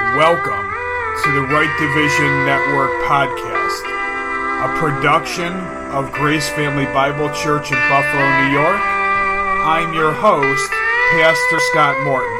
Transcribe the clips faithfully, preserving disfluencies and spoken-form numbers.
Welcome to the Right Division Network podcast, a production of Grace Family Bible Church in Buffalo, New York. I'm your host, Pastor Scott Morton.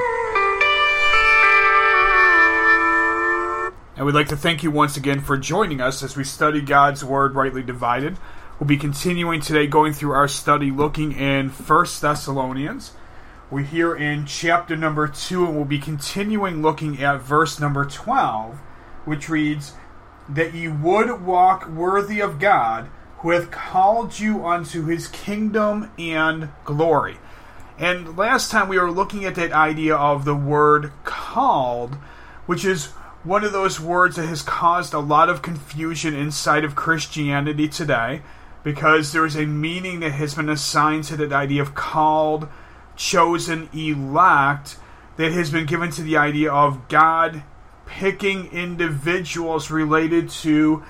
And we'd like to thank you once again for joining us as we study God's Word rightly divided. We'll be continuing today going through our study looking in First Thessalonians. We're here in chapter number two, and we'll be continuing looking at verse number twelve, which reads, "That ye would walk worthy of God, who hath called you unto his kingdom and glory." And last time we were looking at that idea of the word called, which is one of those words that has caused a lot of confusion inside of Christianity today, because there is a meaning that has been assigned to that idea of called, chosen, elect, that has been given to the idea of God picking individuals related to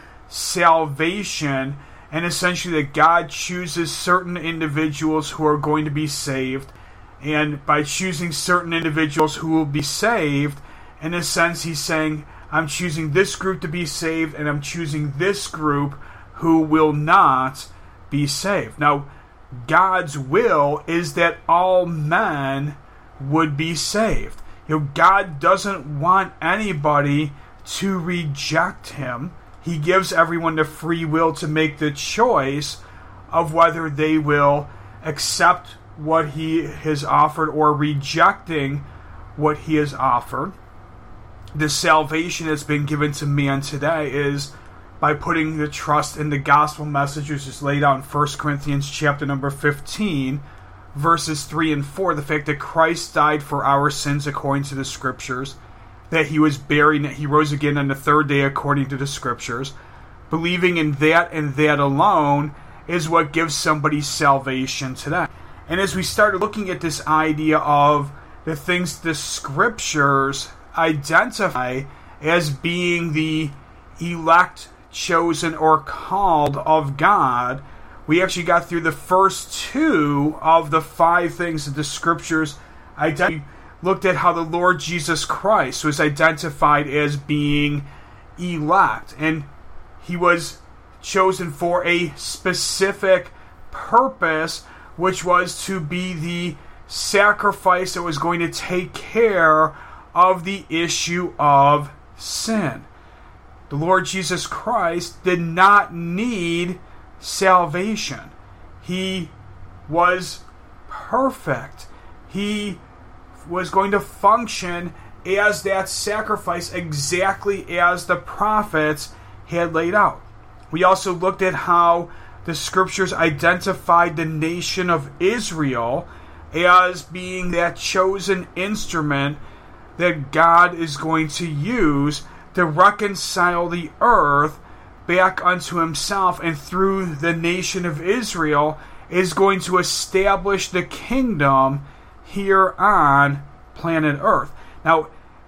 salvation, and essentially that God chooses certain individuals who are going to be saved, and by choosing certain individuals who will be saved, in a sense he's saying, I'm choosing this group to be saved, and I'm choosing this group who will not be saved. Now, God's will is that all men would be saved. You know, God doesn't want anybody to reject him. He gives everyone the free will to make the choice of whether they will accept what he has offered or rejecting what he has offered. The salvation that's been given to man today is by putting the trust in the gospel message, which is laid out in First Corinthians chapter number fifteen, verses three and four, the fact that Christ died for our sins according to the Scriptures, that he was buried, that he rose again on the third day according to the Scriptures. Believing in that and that alone is what gives somebody salvation today. And as we started looking at this idea of the things the Scriptures identify as being the elect, chosen, or called of God, we actually got through the first two of the five things that the Scriptures identify. We looked at how the Lord Jesus Christ was identified as being elect, and he was chosen for a specific purpose, which was to be the sacrifice that was going to take care of the issue of sin. The Lord Jesus Christ did not need salvation. He was perfect. He was going to function as that sacrifice exactly as the prophets had laid out. We also looked at how the Scriptures identified the nation of Israel as being that chosen instrument that God is going to use to reconcile the earth back unto himself, and through the nation of Israel is going to establish the kingdom here on planet Earth. Now,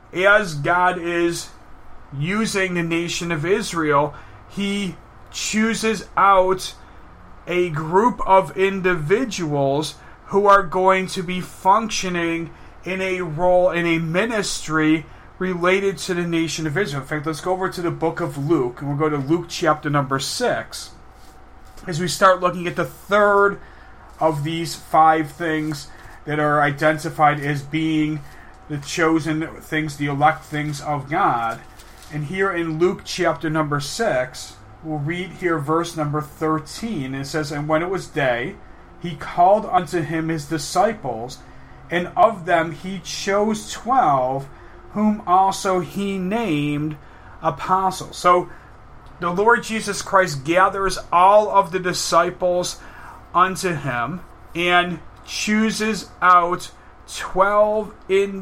as God is using the nation of Israel, he chooses out a group of individuals who are going to be functioning in a role, in a ministry related to the nation of Israel. In fact, let's go over to the book of Luke, and we'll go to Luke chapter number six, as we start looking at the third of these five things that are identified as being the chosen things, the elect things of God. And here in Luke chapter number six, we'll read here verse number thirteen. It says, "And when it was day, he called unto him his disciples, and of them he chose twelve, whom also he named apostles." So the Lord Jesus Christ gathers all of the disciples unto him and chooses out twelve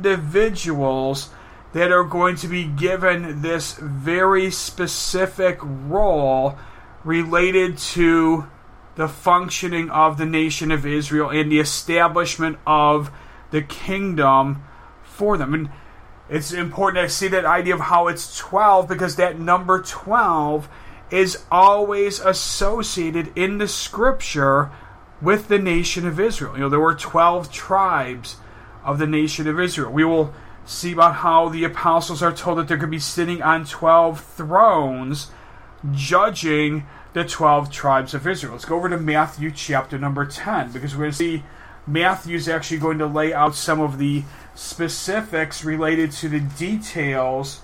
individuals that are going to be given this very specific role related to the functioning of the nation of Israel and the establishment of the kingdom for them. And it's important to see that idea of how it's twelve, because that number twelve is always associated in the Scripture with the nation of Israel. You know, there were twelve tribes of the nation of Israel. We will see about how the apostles are told that they're going to be sitting on twelve thrones, judging the twelve tribes of Israel. Let's go over to Matthew chapter number ten, because we're going to see Matthew's actually going to lay out some of the specifics related to the details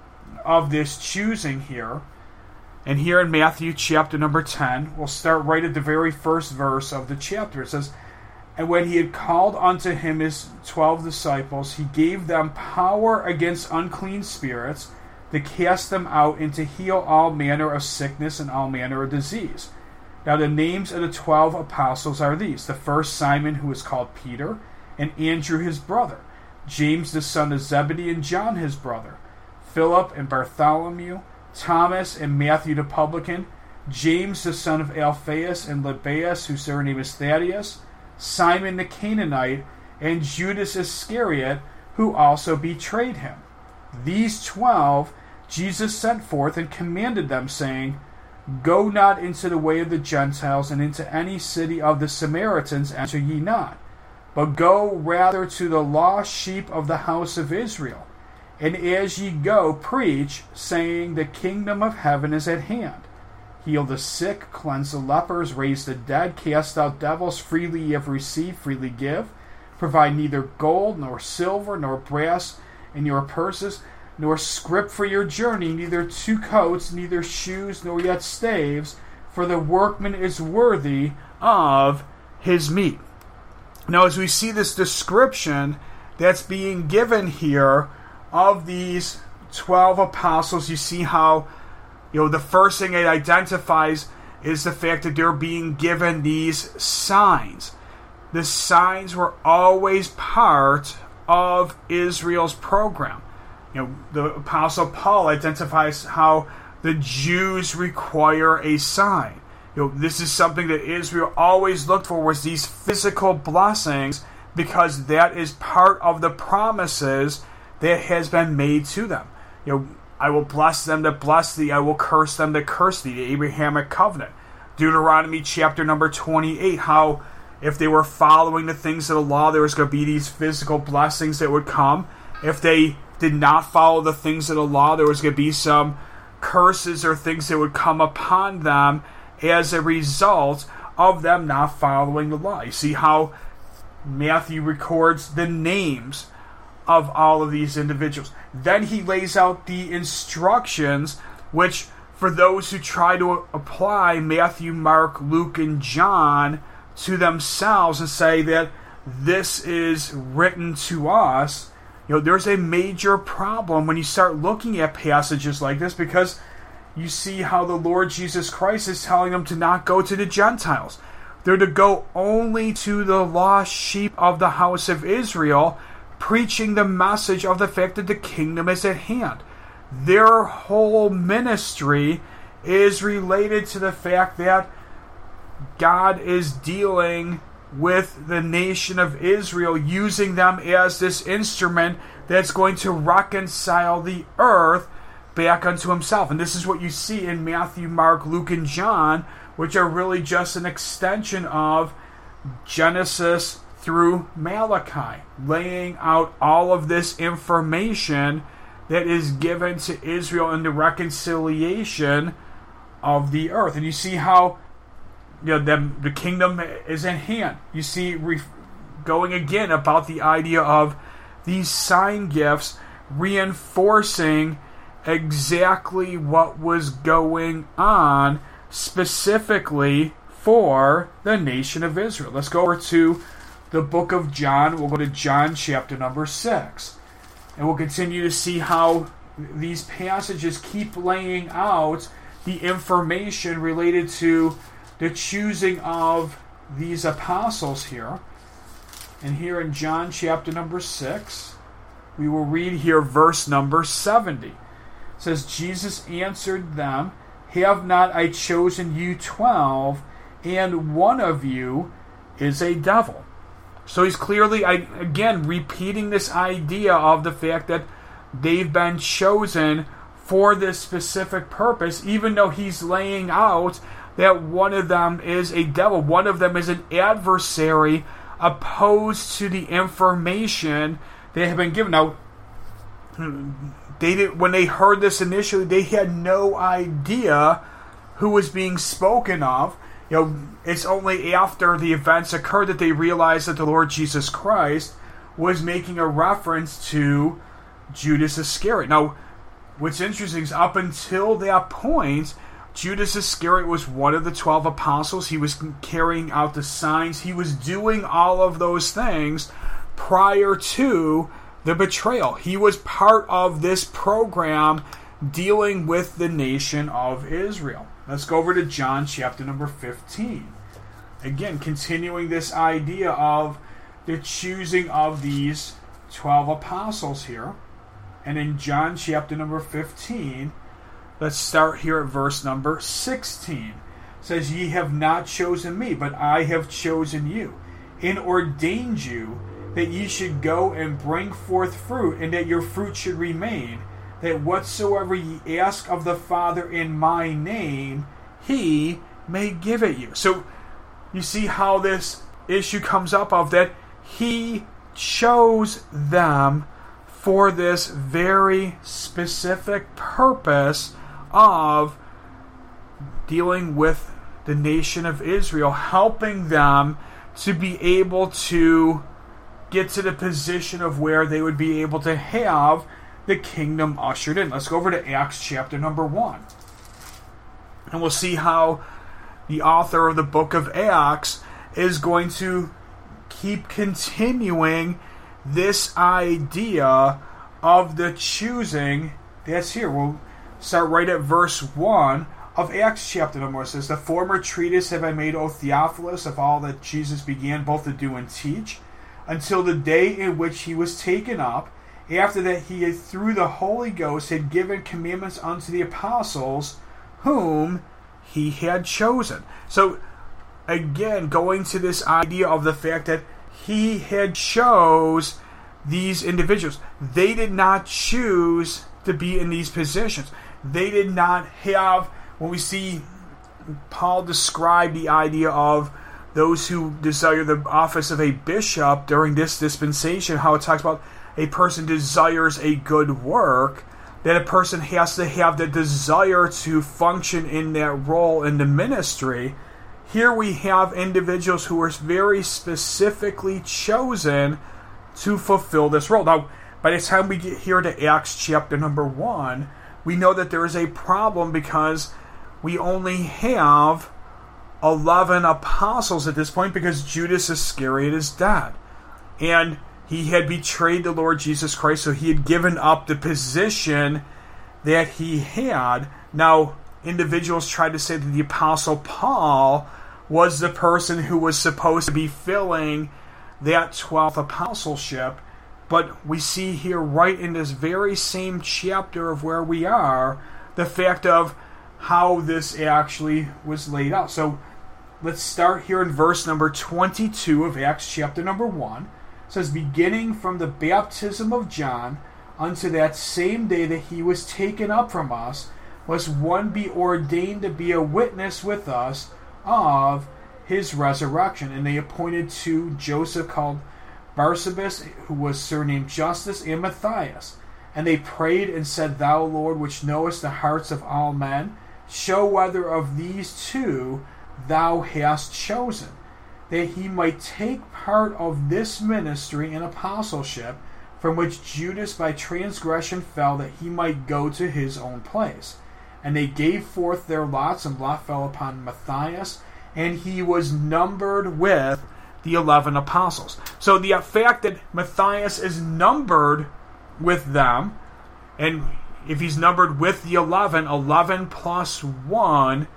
of this choosing here. And here in Matthew chapter number ten, we'll start right at the very first verse of the chapter. It says, "And when he had called unto him his twelve disciples, he gave them power against unclean spirits, to cast them out and to heal all manner of sickness and all manner of disease. Now the names of the twelve apostles are these: the first Simon, who is called Peter, and Andrew his brother, James the son of Zebedee, and John his brother, Philip and Bartholomew, Thomas and Matthew the publican, James the son of Alphaeus and Lebbaeus, whose surname is Thaddeus, Simon the Canaanite, and Judas Iscariot, who also betrayed him. These twelve Jesus sent forth and commanded them, saying, Go not into the way of the Gentiles, and into any city of the Samaritans enter ye not, but go rather to the lost sheep of the house of Israel. And as ye go, preach, saying, The kingdom of heaven is at hand. Heal the sick, cleanse the lepers, raise the dead, cast out devils. Freely ye have received, freely give. Provide neither gold, nor silver, nor brass in your purses, nor scrip for your journey, neither two coats, neither shoes, nor yet staves, for the workman is worthy of his meat." Now, as we see this description that's being given here of these twelve apostles, you see how, you know, the first thing it identifies is the fact that they're being given these signs. The signs were always part of Israel's program. You know, the Apostle Paul identifies how the Jews require a sign. You know, this is something that Israel always looked for, was these physical blessings, because that is part of the promises that has been made to them. You know, I will bless them that bless thee, I will curse them that curse thee, the Abrahamic covenant. Deuteronomy chapter number twenty-eight, how if they were following the things of the law, there was going to be these physical blessings that would come. If they did not follow the things of the law, there was going to be some curses or things that would come upon them as a result of them not following the law. You see how Matthew records the names of all of these individuals. Then he lays out the instructions, which for those who try to apply Matthew, Mark, Luke, and John to themselves and say that this is written to us, you know, there's a major problem when you start looking at passages like this, because you see how the Lord Jesus Christ is telling them to not go to the Gentiles. They're to go only to the lost sheep of the house of Israel, preaching the message of the fact that the kingdom is at hand. Their whole ministry is related to the fact that God is dealing with the nation of Israel, using them as this instrument that's going to reconcile the earth back unto himself. And this is what you see in Matthew, Mark, Luke, and John, which are really just an extension of Genesis through Malachi, laying out all of this information that is given to Israel in the reconciliation of the earth. And you see how, you know, the, the kingdom is in hand. You see, re, going again about the idea of these sign gifts reinforcing exactly what was going on specifically for the nation of Israel. Let's go over to the book of John. We'll go to John chapter number six. And we'll continue to see how these passages keep laying out the information related to the choosing of these apostles here. And here in John chapter number six, we will read here verse number seventy. It says, Jesus answered them, Have not I chosen you twelve, and one of you is a devil? So he's clearly, again, repeating this idea of the fact that they've been chosen for this specific purpose, even though he's laying out that one of them is a devil. One of them is an adversary opposed to the information they have been given. Now, they did, when they heard this initially, they had no idea who was being spoken of. You know, it's only after the events occurred that they realized that the Lord Jesus Christ was making a reference to Judas Iscariot. Now, what's interesting is up until that point, Judas Iscariot was one of the twelve apostles. He was carrying out the signs. He was doing all of those things prior to the betrayal. He was part of this program dealing with the nation of Israel. Let's go over to John chapter number fifteen. Again, continuing this idea of the choosing of these twelve apostles here. And in John chapter number fifteen, let's start here at verse number sixteen. It says, "Ye have not chosen me, but I have chosen you, and ordained you, that ye should go and bring forth fruit, and that your fruit should remain, that whatsoever ye ask of the Father in my name, he may give it you." So, you see how this issue comes up of that he chose them for this very specific purpose of dealing with the nation of Israel, helping them to be able to get to the position of where they would be able to have the kingdom ushered in. Let's go over to Acts chapter number one. And we'll see how the author of the book of Acts is going to keep continuing this idea of the choosing that's here. We'll start right at verse one of Acts chapter number one. It says, "The former treatise have I made, O Theophilus, of all that Jesus began both to do and teach, until the day in which he was taken up. After that he had, through the Holy Ghost, had given commandments unto the apostles, whom he had chosen." So, again, going to this idea of the fact that he had chose these individuals. They did not choose to be in these positions. They did not have, when we see Paul describe the idea of those who desire the office of a bishop during this dispensation, how it talks about a person desires a good work, that a person has to have the desire to function in that role in the ministry. Here we have individuals who are very specifically chosen to fulfill this role. Now, by the time we get here to Acts chapter number one, we know that there is a problem because we only have eleven apostles at this point because Judas Iscariot is dead. And he had betrayed the Lord Jesus Christ, so he had given up the position that he had. Now, individuals try to say that the Apostle Paul was the person who was supposed to be filling that twelfth apostleship, but we see here right in this very same chapter of where we are, the fact of how this actually was laid out. So, let's start here in verse number twenty-two of Acts chapter number one. It says, "Beginning from the baptism of John unto that same day that he was taken up from us, must one be ordained to be a witness with us of his resurrection. And they appointed two, Joseph called Barsabas, who was surnamed Justus, and Matthias. And they prayed and said, Thou, Lord, which knowest the hearts of all men, show whether of these two thou hast chosen, that he might take part of this ministry and apostleship, from which Judas by transgression fell, that he might go to his own place. And they gave forth their lots, and lot fell upon Matthias, and he was numbered with the eleven apostles." So the fact that Matthias is numbered with them, and if he's numbered with the eleven, eleven plus one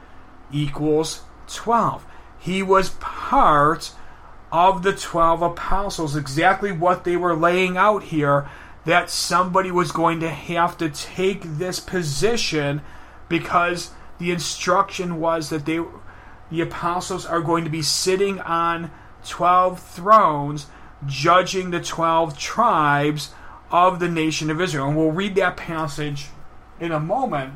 equals twelve. He was part of the twelve apostles, exactly what they were laying out here, that somebody was going to have to take this position, because the instruction was that they, the apostles are going to be sitting on twelve thrones, judging the twelve tribes of the nation of Israel. And we'll read that passage in a moment.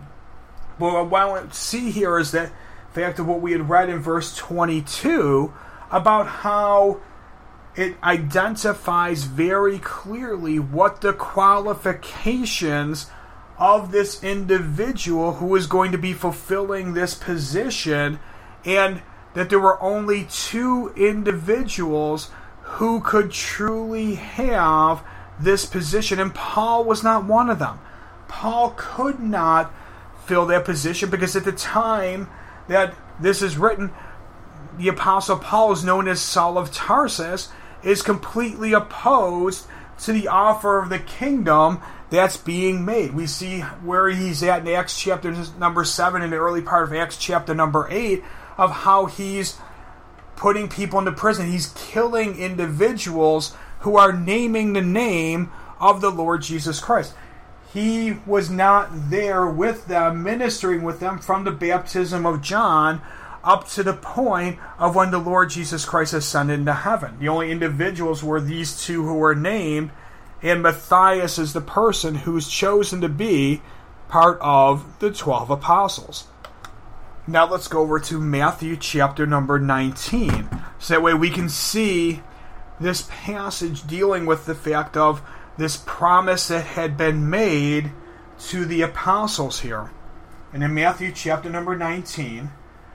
But what I want to see here is that fact of what we had read in verse twenty-two about how it identifies very clearly what the qualifications of this individual who is going to be fulfilling this position, and that there were only two individuals who could truly have this position, and Paul was not one of them. Paul could not fill that position because at the time that this is written, the Apostle Paul is known as Saul of Tarsus, is completely opposed to the offer of the kingdom that's being made. We see where he's at in Acts chapter number seven, in the early part of Acts chapter number eight, of how he's putting people into prison. He's killing individuals who are naming the name of the Lord Jesus Christ. He was not there with them, ministering with them from the baptism of John up to the point of when the Lord Jesus Christ ascended into heaven. The only individuals were these two who were named, and Matthias is the person who's chosen to be part of the twelve apostles. Now let's go over to Matthew chapter number nineteen. So that way we can see this passage dealing with the fact of this promise that had been made to the apostles here. And in Matthew chapter number nineteen,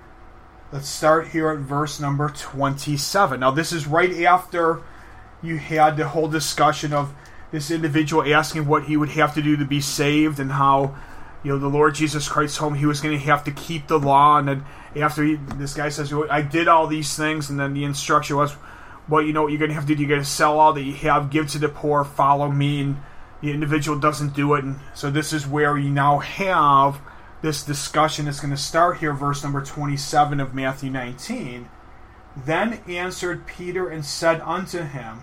let's start here at verse number twenty-seven. Now this is right after you had the whole discussion of this individual asking what he would have to do to be saved, and how, you know, the Lord Jesus Christ told him he was going to have to keep the law. And then after he, this guy says, well, I did all these things, and then the instruction was, well, you know what you're going to have to do? You're going to sell all that you have, give to the poor, follow me. And the individual doesn't do it. And so this is where you now have this discussion that's going to start here, verse number twenty-seven of Matthew nineteen. Then answered Peter and said unto him,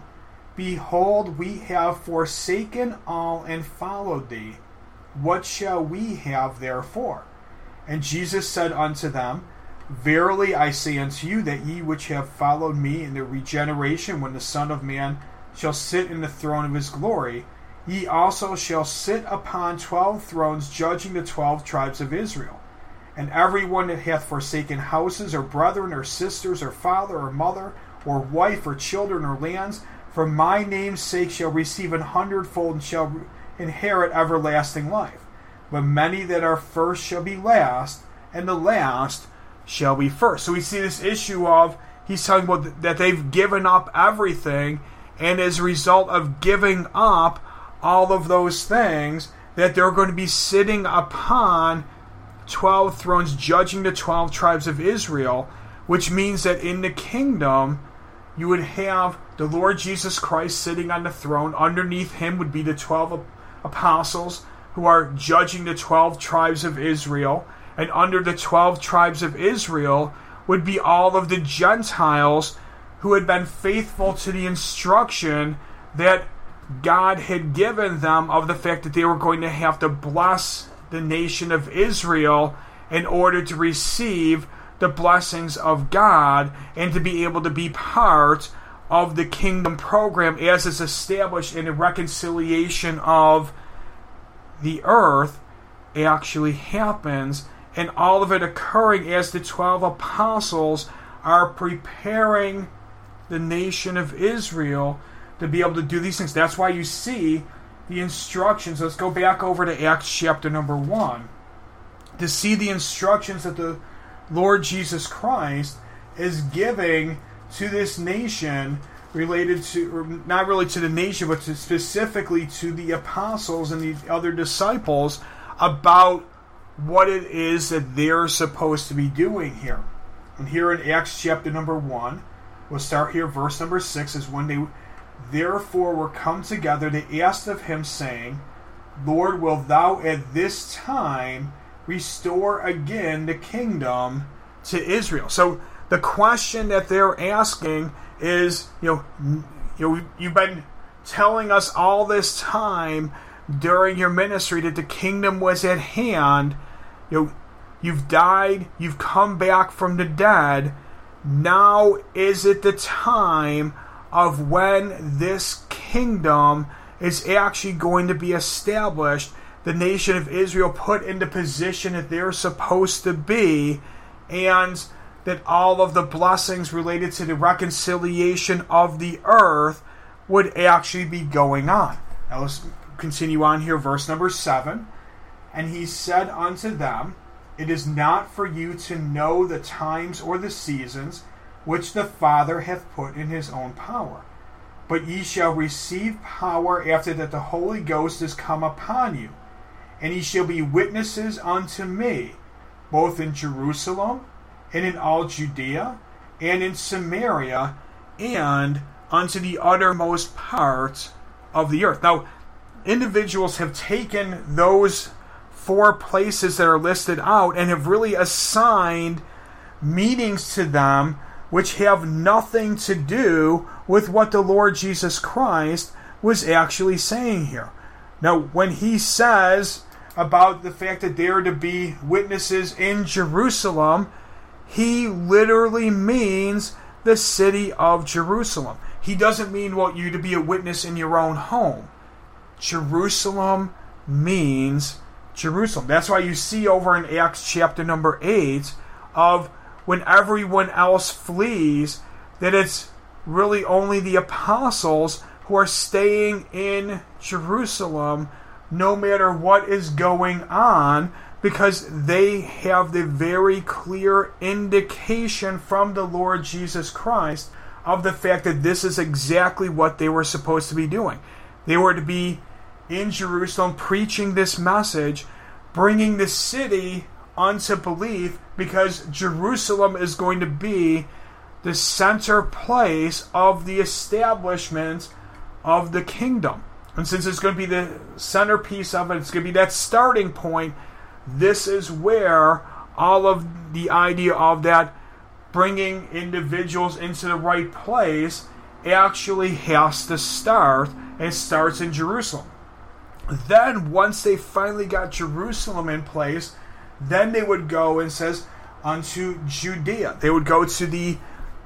Behold, we have forsaken all and followed thee. What shall we have therefore? And Jesus said unto them, Verily I say unto you, that ye which have followed me in the regeneration, when the Son of Man shall sit in the throne of his glory, ye also shall sit upon twelve thrones, judging the twelve tribes of Israel. And every one that hath forsaken houses, or brethren, or sisters, or father, or mother, or wife, or children, or lands, for my name's sake shall receive an hundredfold, and shall inherit everlasting life. But many that are first shall be last, and the last shall be first. So we see this issue of, he's talking about that they've given up everything, and as a result of giving up all of those things, that they're going to be sitting upon twelve thrones, judging the twelve tribes of Israel, which means that in the kingdom you would have the Lord Jesus Christ sitting on the throne. Underneath him would be the twelve apostles who are judging the twelve tribes of Israel. And under the twelve tribes of Israel would be all of the Gentiles who had been faithful to the instruction that God had given them of the fact that they were going to have to bless the nation of Israel in order to receive the blessings of God and to be able to be part of the kingdom program as is established in the reconciliation of the earth actually happens, and all of it occurring as the twelve apostles are preparing the nation of Israel to be able to do these things. That's why you see the instructions. Let's go back over to Acts chapter number one to see the instructions that the Lord Jesus Christ is giving to this nation, related to, or not really to the nation, but to specifically to the apostles and the other disciples, about what it is that they're supposed to be doing here. And here in Acts chapter number one, we'll start here, verse number six, is when they therefore were come together, they asked of him, saying, Lord, wilt thou at this time restore again the kingdom to Israel? So the question that they're asking is, you know, you know, you've been telling us all this time during your ministry that the kingdom was at hand. You know, you've died, you've come back from the dead. Now is it the time of when this kingdom is actually going to be established, the nation of Israel put into position that they're supposed to be, and that all of the blessings related to the reconciliation of the earth would actually be going on. Now let's continue on here, verse number seven. And he said unto them, It is not for you to know the times or the seasons which the Father hath put in his own power. But ye shall receive power after that the Holy Ghost is come upon you. And ye shall be witnesses unto me, both in Jerusalem, and in all Judea, and in Samaria, and unto the uttermost parts of the earth. Now, individuals have taken those four places that are listed out and have really assigned meanings to them which have nothing to do with what the Lord Jesus Christ was actually saying here. Now, when he says about the fact that they are to be witnesses in Jerusalem, he literally means the city of Jerusalem. He doesn't mean, well, you to be a witness in your own home. Jerusalem means Jerusalem. That's why you see over in Acts chapter number eight of when everyone else flees, that it's really only the apostles who are staying in Jerusalem no matter what is going on, because they have the very clear indication from the Lord Jesus Christ of the fact that this is exactly what they were supposed to be doing. They were to be in Jerusalem preaching this message, bringing the city unto belief, because Jerusalem is going to be the center place of the establishment of the kingdom. And since it's going to be the centerpiece of it, it's going to be that starting point, this is where all of the idea of that bringing individuals into the right place actually has to start, and it starts in Jerusalem. Then, once they finally got Jerusalem in place, then they would go, and says, unto Judea. They would go to the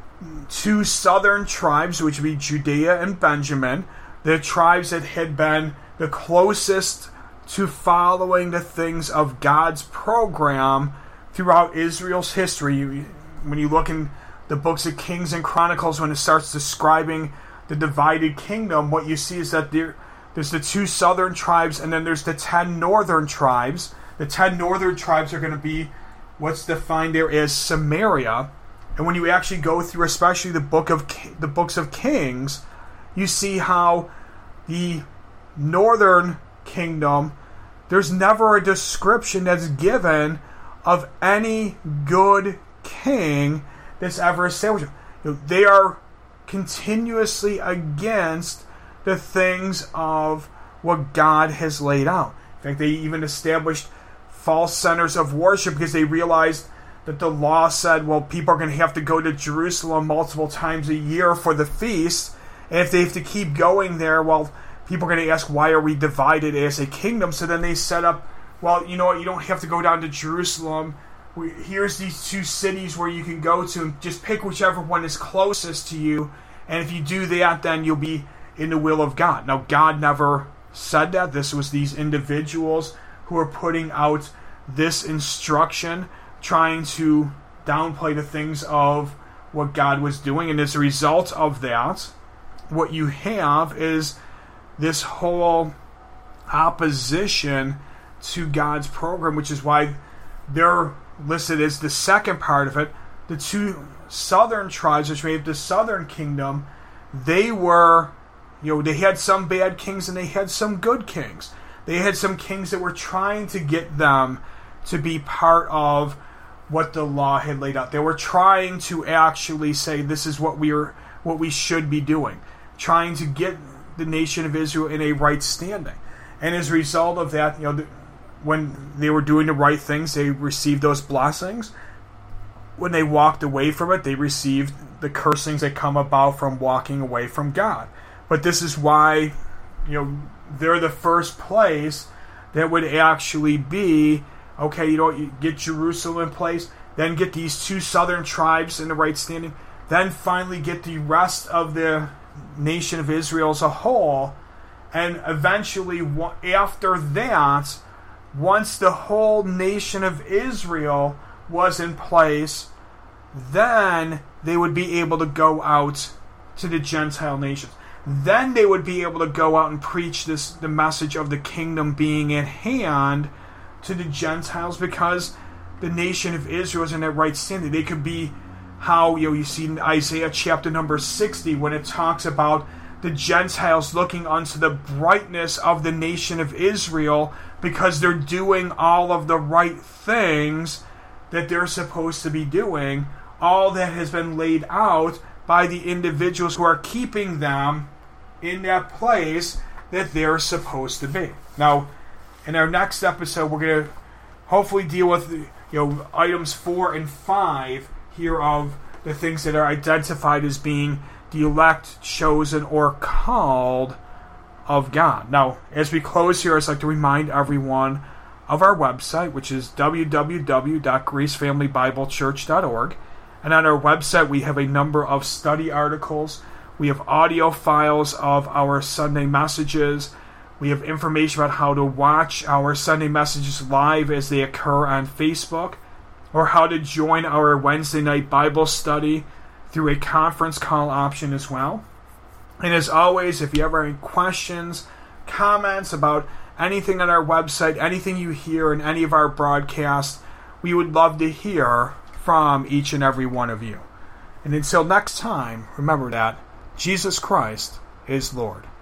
two southern tribes, which would be Judea and Benjamin, the tribes that had been the closest to following the things of God's program throughout Israel's history. When you look in the books of Kings and Chronicles, when it starts describing the divided kingdom, what you see is that there, there's the two southern tribes, and then there's the ten northern tribes. The ten northern tribes are going to be what's defined there as Samaria. And when you actually go through, especially the book of the books of Kings, you see how the northern kingdom, there's never a description that's given of any good king that's ever established. You know, they are continuously against the things of what God has laid out. In fact, they even established false centers of worship because they realized that the law said, well, people are going to have to go to Jerusalem multiple times a year for the feast. And if they have to keep going there, well, people are going to ask, why are we divided as a kingdom? So then they set up, well, you know what, you don't have to go down to Jerusalem. We, here's these two cities where you can go to, and just pick whichever one is closest to you. And if you do that, then you'll be in the will of God. Now, God never said that. This was these individuals who are putting out this instruction, trying to downplay the things of what God was doing. And as a result of that, what you have is this whole opposition to God's program, which is why they're listed as the second part of it. The two southern tribes, which made up the southern kingdom, they were, you know, they had some bad kings and they had some good kings. They had some kings that were trying to get them to be part of what the law had laid out. They were trying to actually say, this is what we are, what we should be doing, trying to get the nation of Israel in a right standing. And as a result of that, you know, the, when they were doing the right things, they received those blessings. When they walked away from it, they received the cursings that come about from walking away from God. But this is why, you know, they're the first place that would actually be, okay, you know, you get Jerusalem in place, then get these two southern tribes in the right standing, then finally get the rest of the nation of Israel as a whole, and eventually, after that, once the whole nation of Israel was in place, then they would be able to go out to the Gentile nations. Then they would be able to go out and preach this the message of the kingdom being at hand to the Gentiles, because the nation of Israel is in that right standing. They could be how, you know, you see in Isaiah chapter number sixty, when it talks about the Gentiles looking unto the brightness of the nation of Israel, because they're doing all of the right things that they're supposed to be doing. All that has been laid out by the individuals who are keeping them in that place that they're supposed to be. Now, in our next episode, we're going to hopefully deal with, you know, items four and five here of the things that are identified as being the elect, chosen, or called of God. Now, as we close here, I'd like to remind everyone of our website, which is w w w dot grace family bible church dot org. And on our website, we have a number of study articles. We have audio files of our Sunday messages. We have information about how to watch our Sunday messages live as they occur on Facebook, or how to join our Wednesday night Bible study through a conference call option as well. And as always, if you have any questions, comments about anything on our website, anything you hear in any of our broadcasts, we would love to hear from each and every one of you. And until next time, remember that Jesus Christ is Lord.